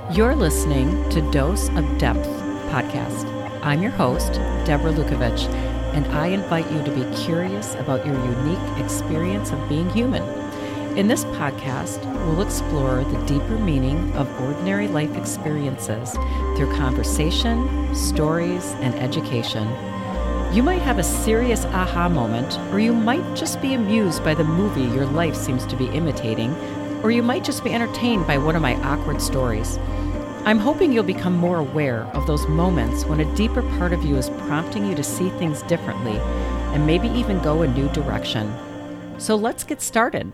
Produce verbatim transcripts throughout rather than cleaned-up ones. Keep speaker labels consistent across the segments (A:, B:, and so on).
A: You're listening to Dose of Depth podcast. I'm your host, Deborah Lukovich, and I invite you to be curious about your unique experience of being human. In this podcast, we'll explore the deeper meaning of ordinary life experiences through conversation, stories, and education. You might have a serious aha moment, or you might just be amused by the movie your life seems to be imitating, or you might just be entertained by one of my awkward stories. I'm hoping you'll become more aware of those moments when a deeper part of you is prompting you to see things differently and maybe even go a new direction. So let's get started.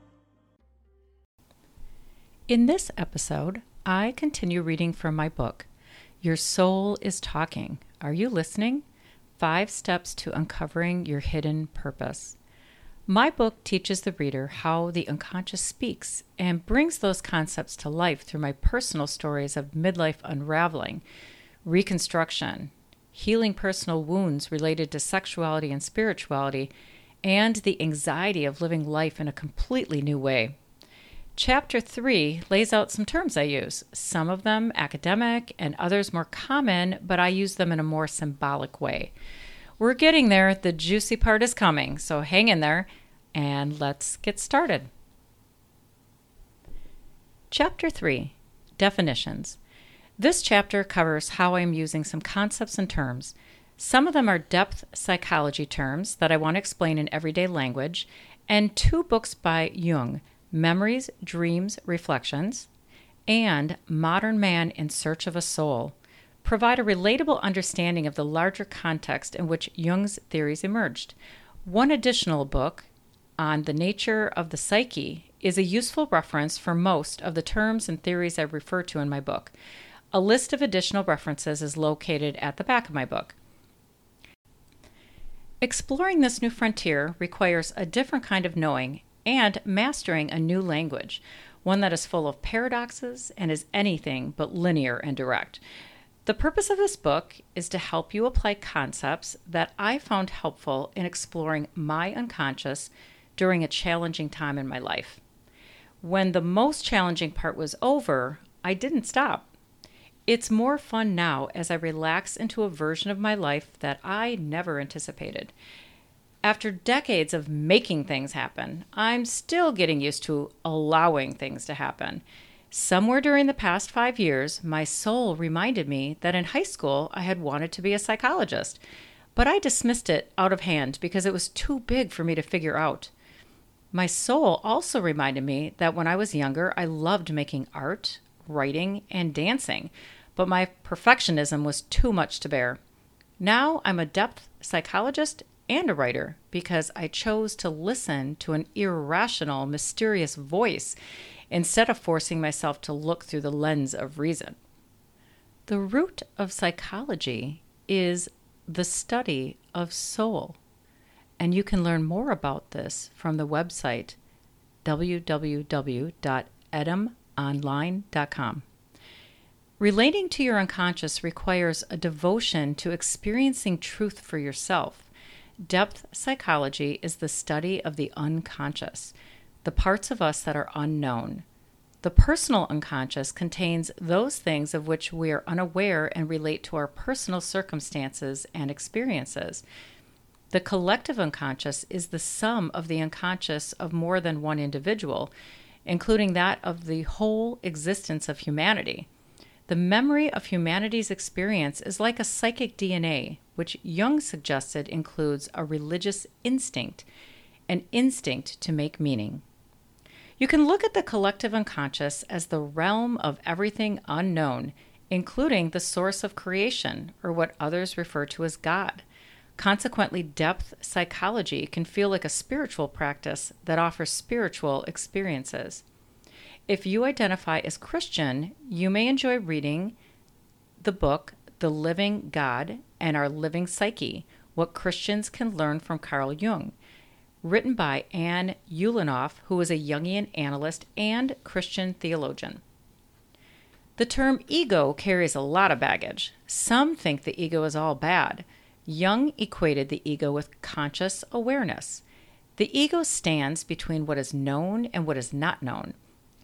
A: In this episode, I continue reading from my book, Your Soul is Talking. Are you listening? Five Steps to Uncovering Your Hidden Purpose. My book teaches the reader how the unconscious speaks and brings those concepts to life through my personal stories of midlife unraveling, reconstruction, healing personal wounds related to sexuality and spirituality, and the anxiety of living life in a completely new way. Chapter three lays out some terms I use, some of them academic and others more common, but I use them in a more symbolic way. We're getting there. The juicy part is coming, so hang in there and let's get started. Chapter three, Definitions. This chapter covers how I'm using some concepts and terms. Some of them are depth psychology terms that I want to explain in everyday language, and two books by Jung, Memories, Dreams, Reflections, and Modern Man in Search of a Soul, provide a relatable understanding of the larger context in which Jung's theories emerged. One additional book on the nature of the psyche is a useful reference for most of the terms and theories I refer to in my book. A list of additional references is located at the back of my book. Exploring this new frontier requires a different kind of knowing and mastering a new language, one that is full of paradoxes and is anything but linear and direct. The purpose of this book is to help you apply concepts that I found helpful in exploring my unconscious during a challenging time in my life. When the most challenging part was over, I didn't stop. It's more fun now as I relax into a version of my life that I never anticipated. After decades of making things happen, I'm still getting used to allowing things to happen. Somewhere during the past five years, my soul reminded me that in high school I had wanted to be a psychologist, but I dismissed it out of hand because it was too big for me to figure out. My soul also reminded me that when I was younger, I loved making art, writing, and dancing, but my perfectionism was too much to bear. Now I'm a depth psychologist and a writer because I chose to listen to an irrational, mysterious voice instead of forcing myself to look through the lens of reason. The root of psychology is the study of soul, and you can learn more about this from the website w w w dot edam online dot com. Relating to your unconscious requires a devotion to experiencing truth for yourself. Depth psychology is the study of the unconscious, the parts of us that are unknown. The personal unconscious contains those things of which we are unaware and relate to our personal circumstances and experiences. The collective unconscious is the sum of the unconscious of more than one individual, including that of the whole existence of humanity. The memory of humanity's experience is like a psychic D N A, which Jung suggested includes a religious instinct, an instinct to make meaning. You can look at the collective unconscious as the realm of everything unknown, including the source of creation, or what others refer to as God. Consequently, depth psychology can feel like a spiritual practice that offers spiritual experiences. If you identify as Christian, you may enjoy reading the book, The Living God and Our Living Psyche, What Christians Can Learn from Carl Jung, written by Anne Ulanov, who is a Jungian analyst and Christian theologian. The term ego carries a lot of baggage. Some think the ego is all bad. Jung equated the ego with conscious awareness. The ego stands between what is known and what is not known.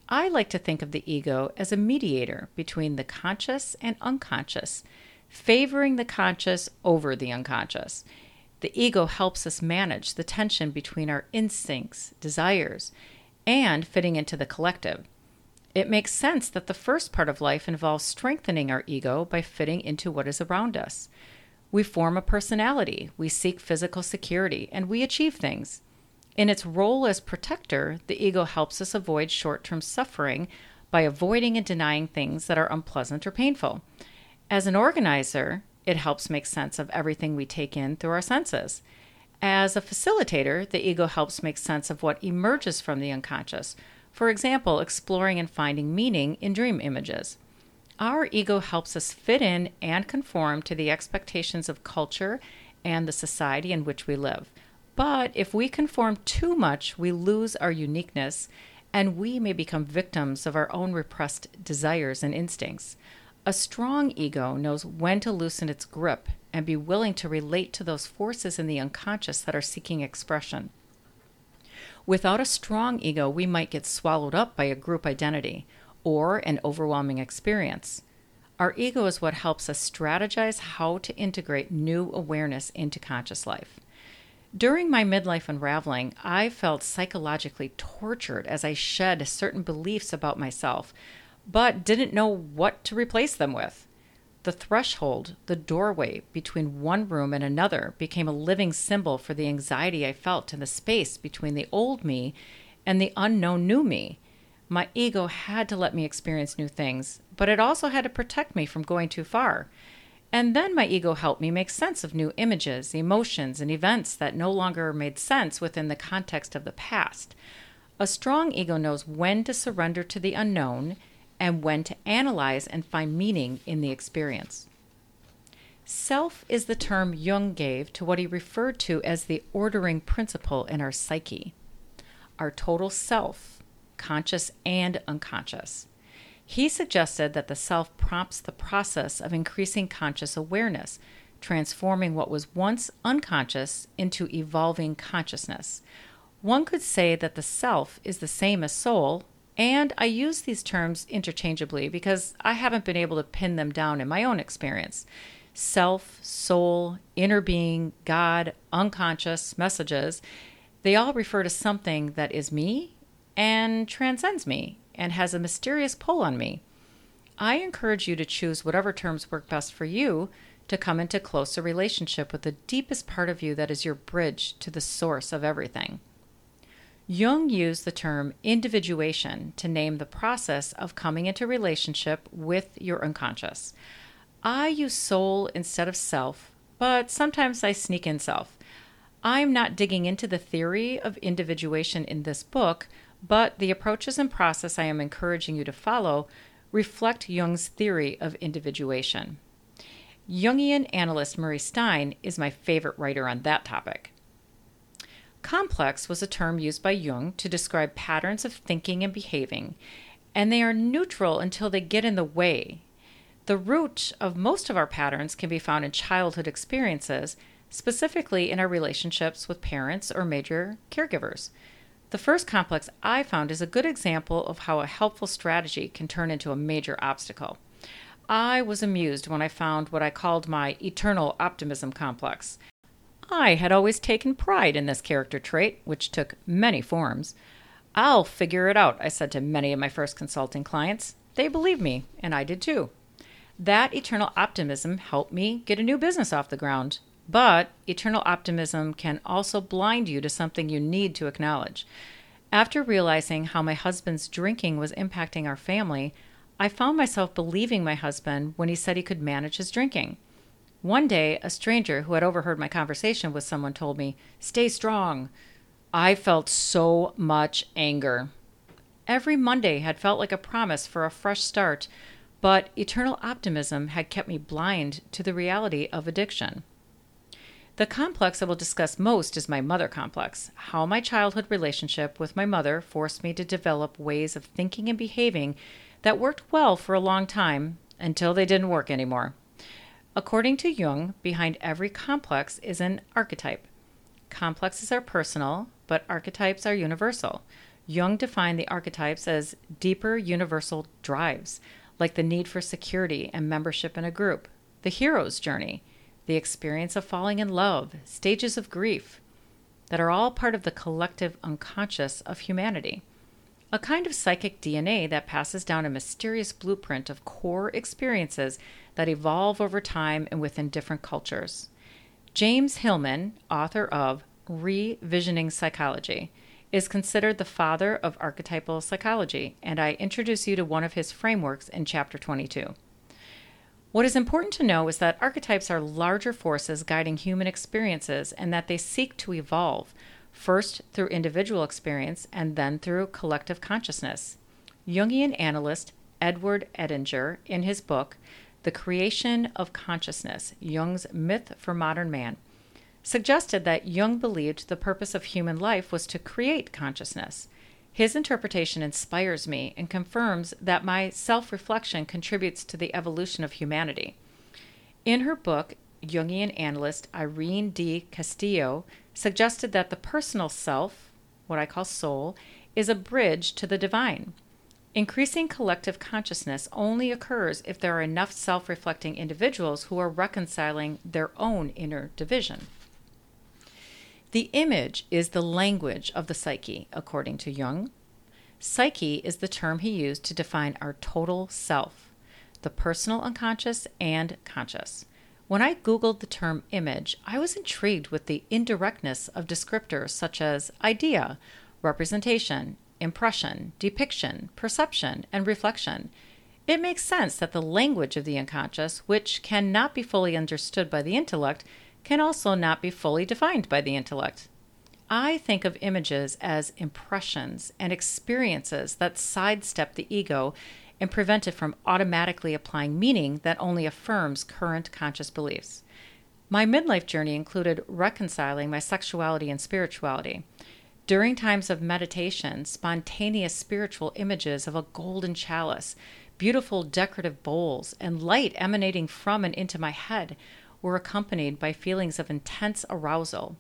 A: I like to think of the ego as a mediator between the conscious and unconscious, favoring the conscious over the unconscious. The ego helps us manage the tension between our instincts, desires, and fitting into the collective. It makes sense that the first part of life involves strengthening our ego by fitting into what is around us. We form a personality, we seek physical security, and we achieve things. In its role as protector, the ego helps us avoid short-term suffering by avoiding and denying things that are unpleasant or painful. As an organizer, it helps make sense of everything we take in through our senses. As a facilitator, the ego helps make sense of what emerges from the unconscious. For example, exploring and finding meaning in dream images. Our ego helps us fit in and conform to the expectations of culture and the society in which we live. But if we conform too much, we lose our uniqueness, and we may become victims of our own repressed desires and instincts. A strong ego knows when to loosen its grip and be willing to relate to those forces in the unconscious that are seeking expression. Without a strong ego, we might get swallowed up by a group identity or an overwhelming experience. Our ego is what helps us strategize how to integrate new awareness into conscious life. During my midlife unraveling, I felt psychologically tortured as I shed certain beliefs about myself, but didn't know what to replace them with. The threshold, the doorway between one room and another, became a living symbol for the anxiety I felt in the space between the old me and the unknown new me. My ego had to let me experience new things, but it also had to protect me from going too far. And then my ego helped me make sense of new images, emotions, and events that no longer made sense within the context of the past. A strong ego knows when to surrender to the unknown and when to analyze and find meaning in the experience. Self is the term Jung gave to what he referred to as the ordering principle in our psyche, our total self, conscious and unconscious. He suggested that the self prompts the process of increasing conscious awareness, transforming what was once unconscious into evolving consciousness. One could say that the self is the same as soul, and I use these terms interchangeably because I haven't been able to pin them down in my own experience. Self, soul, inner being, God, unconscious, messages, they all refer to something that is me and transcends me and has a mysterious pull on me. I encourage you to choose whatever terms work best for you to come into closer relationship with the deepest part of you that is your bridge to the source of everything. Jung used the term individuation to name the process of coming into relationship with your unconscious. I use soul instead of self, but sometimes I sneak in self. I'm not digging into the theory of individuation in this book, but the approaches and process I am encouraging you to follow reflect Jung's theory of individuation. Jungian analyst Murray Stein is my favorite writer on that topic. Complex was a term used by Jung to describe patterns of thinking and behaving, and they are neutral until they get in the way. The root of most of our patterns can be found in childhood experiences, specifically in our relationships with parents or major caregivers. The first complex I found is a good example of how a helpful strategy can turn into a major obstacle. I was amused when I found what I called my eternal optimism complex. I had always taken pride in this character trait, which took many forms. I'll figure it out, I said to many of my first consulting clients. They believed me, and I did too. That eternal optimism helped me get a new business off the ground. But eternal optimism can also blind you to something you need to acknowledge. After realizing how my husband's drinking was impacting our family, I found myself believing my husband when he said he could manage his drinking. One day, a stranger who had overheard my conversation with someone told me, "Stay strong." I felt so much anger. Every Monday had felt like a promise for a fresh start, but eternal optimism had kept me blind to the reality of addiction. The complex I will discuss most is my mother complex, how my childhood relationship with my mother forced me to develop ways of thinking and behaving that worked well for a long time until they didn't work anymore. According to Jung, behind every complex is an archetype. Complexes are personal, but archetypes are universal. Jung defined the archetypes as deeper universal drives, like the need for security and membership in a group, the hero's journey, the experience of falling in love, stages of grief, that are all part of the collective unconscious of humanity. A kind of psychic D N A that passes down a mysterious blueprint of core experiences that evolve over time and within different cultures. James Hillman, author of Revisioning Psychology, is considered the father of archetypal psychology, and I introduce you to one of his frameworks in Chapter twenty-two. What is important to know is that archetypes are larger forces guiding human experiences and that they seek to evolve, first through individual experience and then through collective consciousness. Jungian analyst Edward Edinger, in his book, The Creation of Consciousness, Jung's Myth for Modern Man, suggested that Jung believed the purpose of human life was to create consciousness. His interpretation inspires me and confirms that my self-reflection contributes to the evolution of humanity. In her book, Jungian analyst Irene D. Castillo suggested that the personal self, what I call soul, is a bridge to the divine. Increasing collective consciousness only occurs if there are enough self-reflecting individuals who are reconciling their own inner division. The image is the language of the psyche, according to Jung. Psyche is the term he used to define our total self, the personal unconscious and conscious. When I Googled the term image, I was intrigued with the indirectness of descriptors such as idea, representation, impression, depiction, perception, and reflection. It makes sense that the language of the unconscious, which cannot be fully understood by the intellect, can also not be fully defined by the intellect. I think of images as impressions and experiences that sidestep the ego and prevent it from automatically applying meaning that only affirms current conscious beliefs. My midlife journey included reconciling my sexuality and spirituality. During times of meditation, spontaneous spiritual images of a golden chalice, beautiful decorative bowls, and light emanating from and into my head were accompanied by feelings of intense arousal.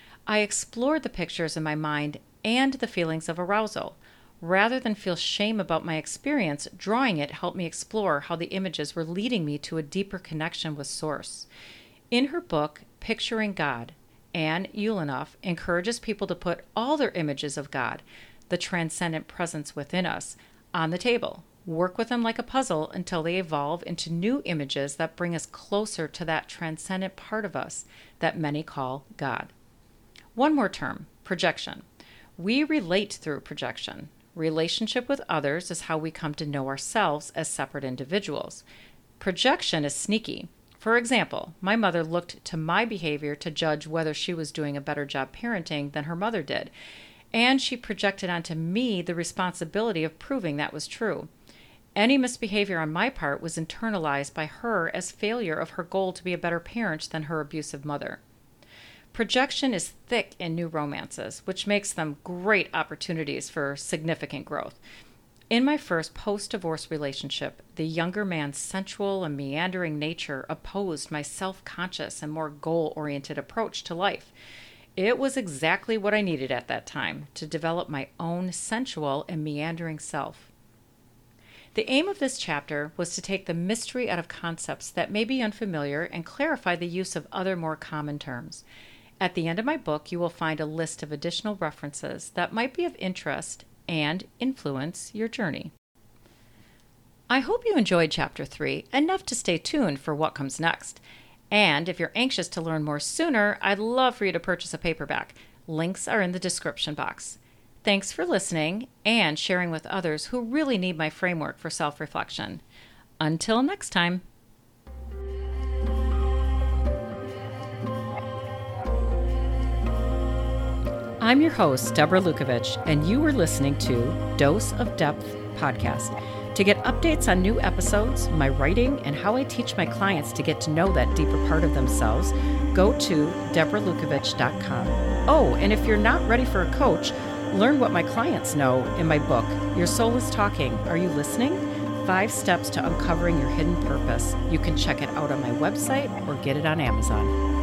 A: I explored the pictures in my mind and the feelings of arousal. Rather than feel shame about my experience, drawing it helped me explore how the images were leading me to a deeper connection with Source. In her book, Picturing God, Anne Ulanoff encourages people to put all their images of God, the transcendent presence within us, on the table. Work with them like a puzzle until they evolve into new images that bring us closer to that transcendent part of us that many call God. One more term, projection. We relate through projection. Relationship with others is how we come to know ourselves as separate individuals. Projection is sneaky. For example, my mother looked to my behavior to judge whether she was doing a better job parenting than her mother did, and she projected onto me the responsibility of proving that was true. Any misbehavior on my part was internalized by her as failure of her goal to be a better parent than her abusive mother. Projection is thick in new romances, which makes them great opportunities for significant growth. In my first post-divorce relationship, the younger man's sensual and meandering nature opposed my self-conscious and more goal-oriented approach to life. It was exactly what I needed at that time to develop my own sensual and meandering self. The aim of this chapter was to take the mystery out of concepts that may be unfamiliar and clarify the use of other more common terms. At the end of my book, you will find a list of additional references that might be of interest and influence your journey. I hope you enjoyed Chapter three enough to stay tuned for what comes next. And if you're anxious to learn more sooner, I'd love for you to purchase a paperback. Links are in the description box. Thanks for listening and sharing with others who really need my framework for self-reflection. Until next time. I'm your host, Deborah Lukovich, and you are listening to Dose of Depth podcast. To get updates on new episodes, my writing, and how I teach my clients to get to know that deeper part of themselves, go to deborah lukovich dot com. Oh, and if you're not ready for a coach, learn what my clients know in my book, Your Soul is Talking. Are you listening? Five Steps to Uncovering Your Hidden Purpose. You can check it out on my website or get it on Amazon.